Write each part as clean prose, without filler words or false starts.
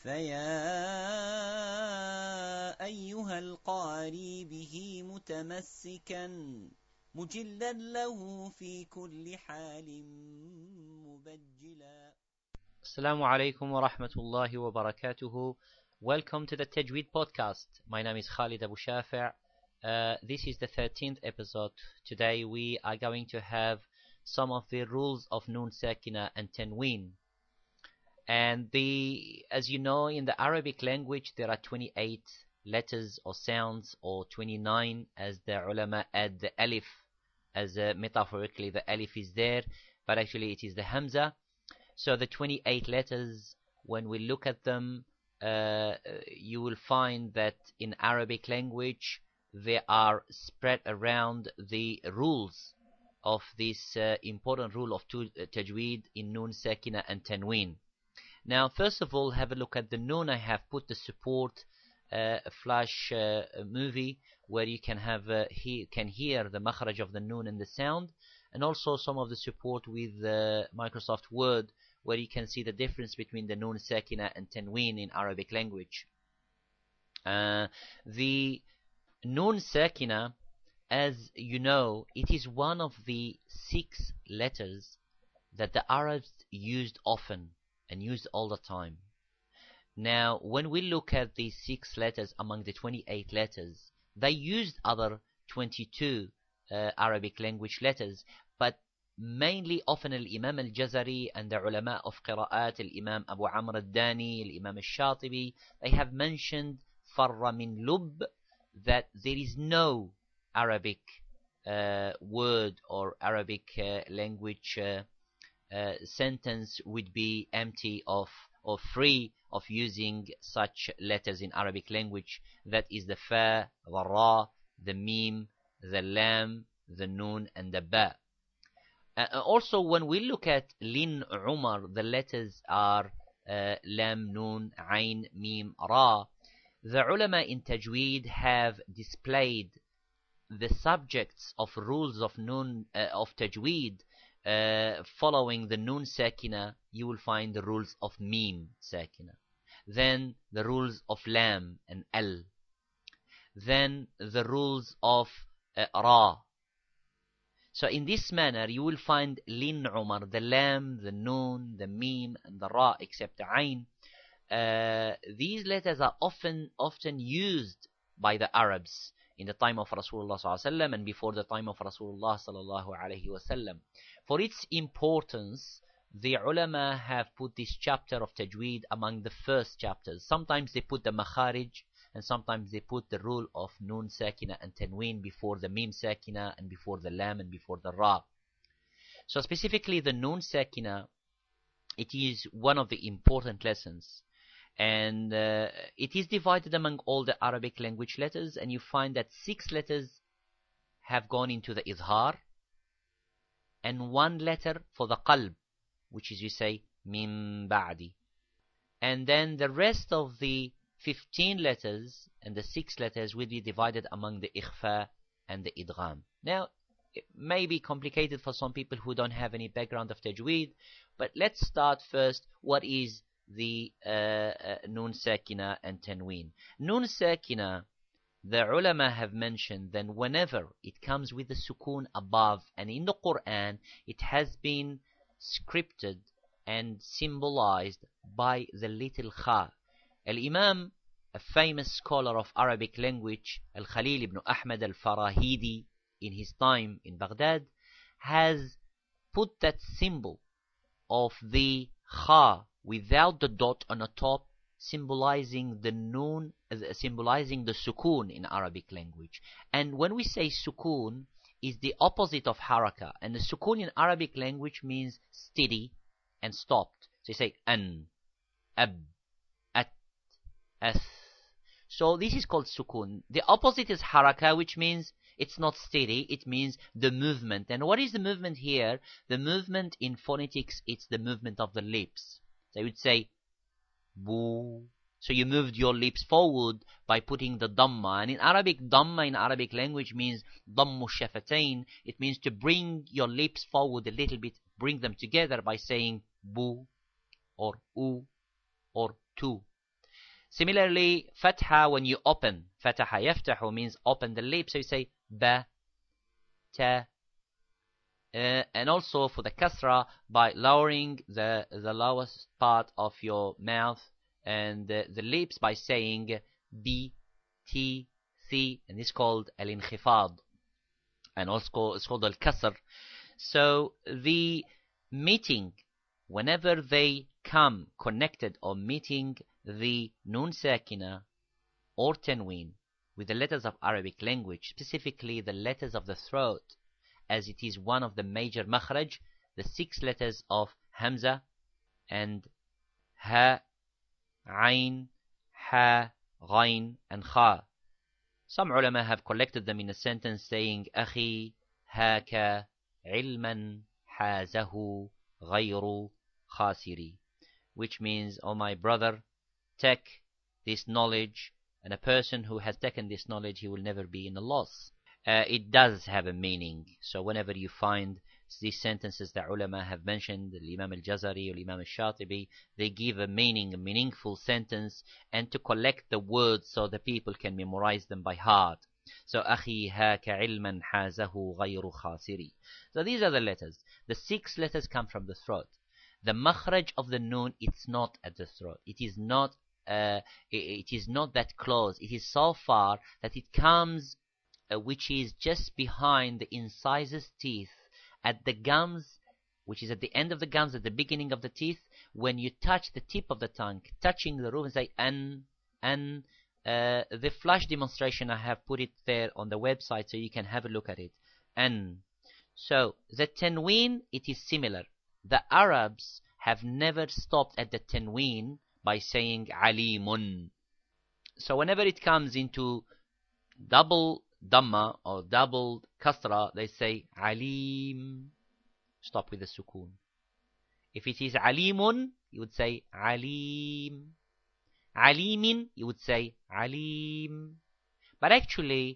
فيا أيها القاري به متمسكا مجلا له في كل حال مبجلا. Assalamu alaikum wa rahmatullahi wa barakatuhu. Welcome to the Tajweed podcast. My name is Khalid Abu Shafi'. This is the 13th episode. Today we are going to have some of the rules of Noon Sakina and Tanween. And as you know, in the Arabic language there are 28 letters or sounds, or 29 as the ulama add the alif, as metaphorically the alif is there, but actually it is the hamza. So the 28 letters, when we look at them, you will find that in Arabic language they are spread around the rules of this important rule of Tajweed in Noon Sakina and Tanween. Now, first of all, have a look at the Noon. I have put the support flash movie where you can have can hear the makhraj of the Noon and the sound, and also some of the support with Microsoft Word where you can see the difference between the Noon Sakina and Tanween in Arabic language. The Noon Sakina, as you know, it is one of the 6 letters that the Arabs used often and used all the time. Now, when we look at these 6 letters among the 28 letters, they used other 22 Arabic language letters, but mainly often Imam al-Jazari and the ulama of qira'at, Imam Abu Amr al-Dani, Imam al-Shatibi, they have mentioned farra min lub, that there is no Arabic word or Arabic language sentence would be empty of or free of using such letters in Arabic language. That is the fa, the ra, the mim, the lam, the noon, and the ba. Also, when we look at Lin Umar, the letters are lam, noon, ain, mim, ra. The ulama in Tajweed have displayed the subjects of rules of Noon of Tajweed. Following the Noon Sakina, you will find the rules of Mim Sakina, then the rules of Lam and Al, then the rules of Ra. So in this manner you will find Lin Umar, the Lam, the Noon, the Mim, and the Ra, except the Ain. These letters are often used by the Arabs in the time of Rasulullah ﷺ and before the time of Rasulullah ﷺ. For its importance, the ulama have put this chapter of Tajweed among the first chapters. Sometimes they put the Makharij, and sometimes they put the rule of Noon Sakina and Tanween before the Mim Sakina and before the Lam and before the Ra. So specifically the Noon Sakina, it is one of the important lessons. And it is divided among all the Arabic language letters, and you find that 6 letters have gone into the Izhar, and 1 letter for the Qalb, which is, you say, Min Ba'di. And then the rest of the 15 letters and the 6 letters will be divided among the Ikhfa and the Idgham. Now, it may be complicated for some people who don't have any background of Tajweed, but let's start first. What is the Noon Sakina and Tanween? Noon Sakina, the ulama have mentioned that whenever it comes with the sukoon above, and in the Quran it has been scripted and symbolized by the little kha. Al-Imam, a famous scholar of Arabic language, Al-Khalil ibn Ahmad al-Farahidi, in his time in Baghdad, has put that symbol of the kha without the dot on the top, symbolizing the noon, symbolizing the sukoon in Arabic language. And when we say sukoon, is the opposite of haraka, and the sukoon in Arabic language means steady and stopped. So you say an, ab, at, ath. So this is called sukoon. The opposite is haraka, which means it's not steady, it means the movement. And what is the movement here? The movement in phonetics, it's the movement of the lips. So you would say boo. So you moved your lips forward by putting the dhamma. And in Arabic, dhamma in Arabic language means dhammu shafatain. It means to bring your lips forward a little bit, bring them together by saying boo or oo or tu. Similarly, fatha, when you open, fataha yaftahu means open the lips, so you say ba, ta. And also for the kasra, by lowering the lowest part of your mouth and the lips by saying b, t, thi, and it's called al-inkhifad, and also it's called al-kasr. So the meeting, whenever they come connected or meeting the nun sakina or tanween with the letters of Arabic language, specifically the letters of the throat, as it is one of the major makhraj, the 6 letters of Hamza and Ha, Ain, Ha, Ghain, and Kha. Some ulama have collected them in a sentence saying, Akhi, Haka, Ilman, Hazahu, Ghayru, Khasiri, which means, oh my brother, take this knowledge, and a person who has taken this knowledge, he will never be in a loss. It does have a meaning. So whenever you find these sentences that ulama have mentioned, the Imam al-Jazari or Imam al-Shatibi, they give a meaning, a meaningful sentence, and to collect the words so the people can memorize them by heart. So أخي هاك علما حازه غير خاسري. So these are the letters. The 6 letters come from the throat. The makhraj of the noon, it's not at the throat. It is not that close. It is so far that it comes which is just behind the incisors teeth at the gums, which is at the end of the gums, at the beginning of the teeth. When you touch the tip of the tongue, touching the roof, and say an. The flash demonstration, I have put it there on the website so you can have a look at it. An. So the tanween, it is similar. The Arabs have never stopped at the tanween by saying alimun. So whenever it comes into double Dhamma or double kasra, they say alim. Stop with the sukun. If it is alimun, you would say alim. Alimin, you would say alim. But actually,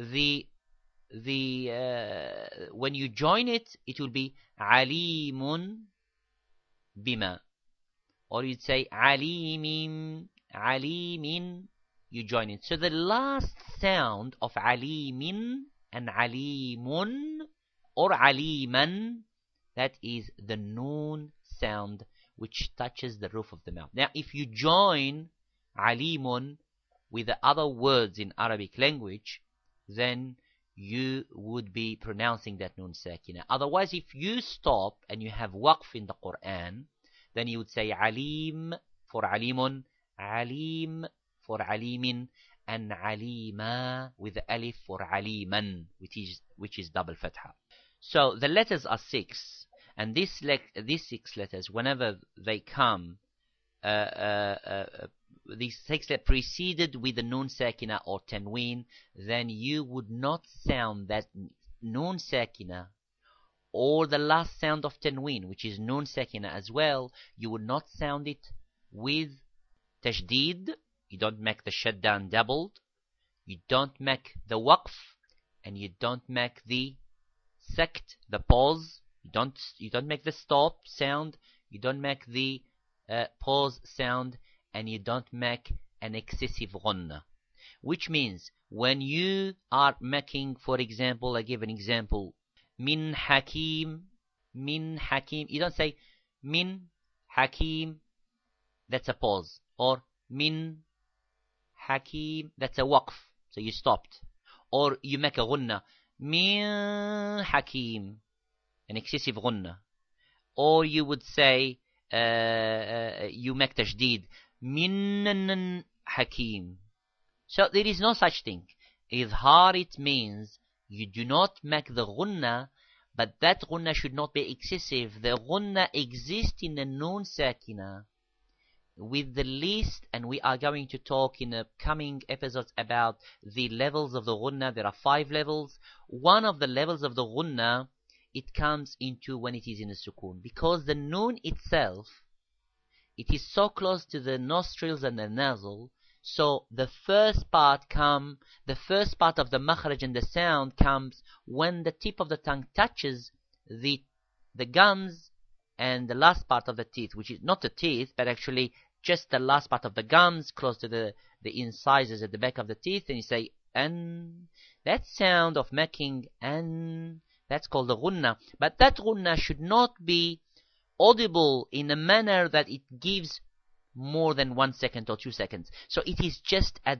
when you join it, it will be alimun bima, or you'd say alimin. You join it. So the last sound of alimin and alimun or aliman, that is the noon sound which touches the roof of the mouth. Now if you join alimun with the other words in Arabic language, then you would be pronouncing that noon sakina. Otherwise, if you stop and you have waqf in the Quran, then you would say alim for alimun, alim for alimin, and alima with the alif for aliman, which is double fatha. So the letters are 6, and these 6 letters, whenever they come, these 6 letters preceded with the noon sakina or tanween, then you would not sound that noon sakina or the last sound of tanween, which is noon sakina as well. You would not sound it with tashdid. You don't make the shaddan doubled. You don't make the waqf, and you don't make the sakt, the pause. You don't make the stop sound. You don't make the pause sound, and you don't make an excessive ghunnah. Which means when you are making, for example, I give an example, min hakim, you don't say min hakim, that's a pause, or min hakim, that's a waqf, so you stopped. Or you make a ghunnah, min hakim, an excessive ghunnah. Or you would say, you make tashdid, min hakim. So there is no such thing. Izhar, it means you do not make the ghunnah, but that ghunnah should not be excessive. The ghunnah exists in the noon sakina with the least, and we are going to talk in the coming episodes about the levels of the ghunnah. There are 5 levels. One of the levels of the ghunnah, it comes into when it is in the sukun, because the noon itself, it is so close to the nostrils and the nasal. So the first part of the makhraj and the sound comes when the tip of the tongue touches the gums and the last part of the teeth, which is not the teeth, but actually just the last part of the gums, close to the incisors at the back of the teeth, and you say an. That sound of making an, that's called the ghunna. But that ghunna should not be audible in a manner that it gives more than 1 second or 2 seconds. So it is just at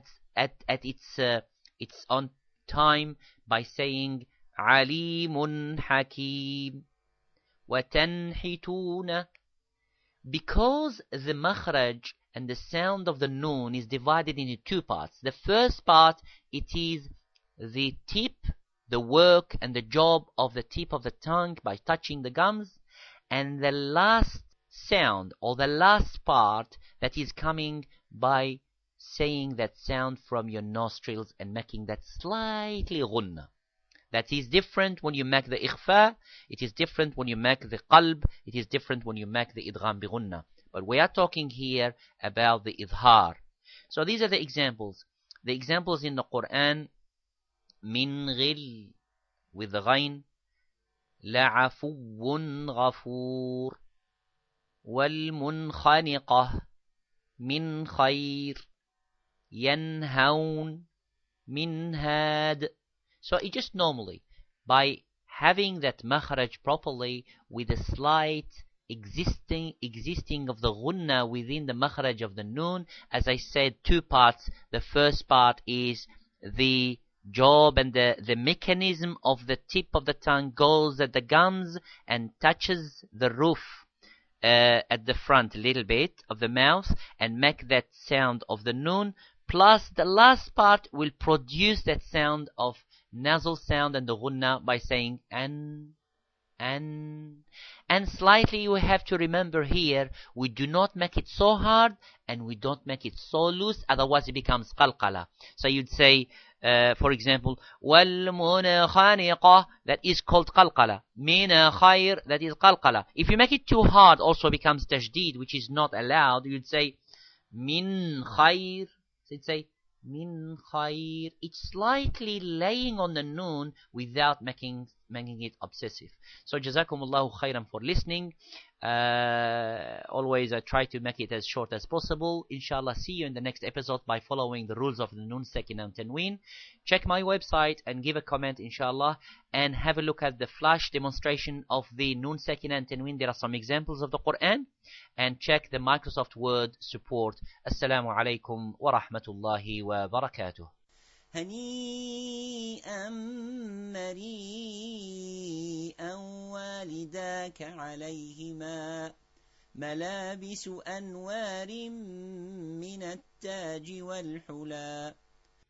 its on time by saying alimun hakim wa tanhituna, because the makhraj and the sound of the noon is divided into two parts. The first part, it is the tip, the work and the job of the tip of the tongue by touching the gums, and the last sound or the last part that is coming by saying that sound from your nostrils and making that slightly ghunna. That is different when you make the ikhfa, it is different when you make the qalb, it is different when you make the idgham bi ghunna. But we are talking here about the idhar. So these are the examples. The examples in the Quran: min ghil with the ghain, la'afuwun ghafur, wal munkhaniqah min khayr, yanhaun min had. So it just normally, by having that makhraj properly with a slight existing of the ghunna within the makhraj of the noon, as I said, two parts. The first part is the job and the mechanism of the tip of the tongue goes at the gums and touches the roof at the front a little bit of the mouth and make that sound of the noon, plus the last part will produce that sound of nasal sound and the ghunna by saying an. And slightly you have to remember here, we do not make it so hard and we don't make it so loose, otherwise it becomes qalqala. So you'd say, for example, wal munkhaniqah, that is called qalqala. Min khayr, that is qalqala. If you make it too hard, also becomes tajdeed, which is not allowed. You'd say min khayr. So you'd say min khayr. It's slightly laying on the noon without making it obsessive. So jazakumullahu khairan for listening. Always I try to make it as short as possible. Inshallah, see you in the next episode by following the rules of the Noon, Sakin and Tanween. Check my website and give a comment, inshallah, and have a look at the flash demonstration of the Noon, Sakin and Tanween. There are some examples of the Quran, and check the Microsoft Word support. Assalamu alaikum wa rahmatullahi wa barakatuh. هنيئا مريئا والداك عليهما ملابس أنوار من التاج والحلى